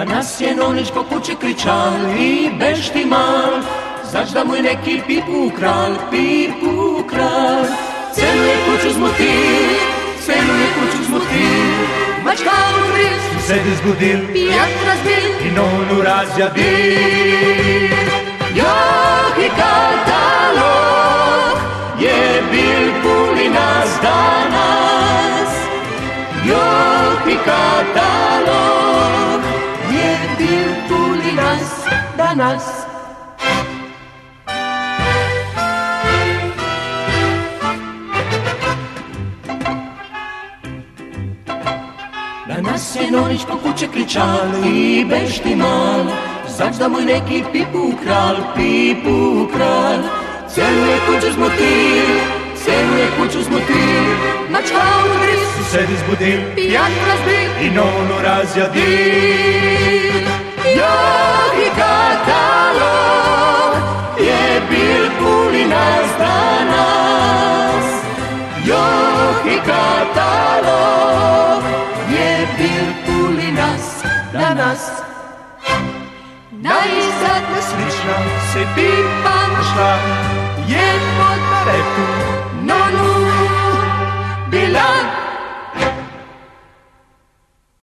Danas je Nonić po kući kričal i beštimal, zač da mu je neki pipu kralj, celu je kuću zmotil, mačka udril, sused izbudil, pijak razbil i Nonu razjadil. Joh i katalog je bil puni nas danas, joh i katalog je bil puni nas danas. Danas je Nonić po kuće kričal i beštimal, zač da mu je neki pipu kralj, celu je kuću zmotil, mačka udril, Sused izbudil, pijak razbil i Nonu razjadil. Joh i katalog je bil puni nas danas, joh i katalog je bil puni nas danas. Najzadnja slična Se pipa našla je pod Nonu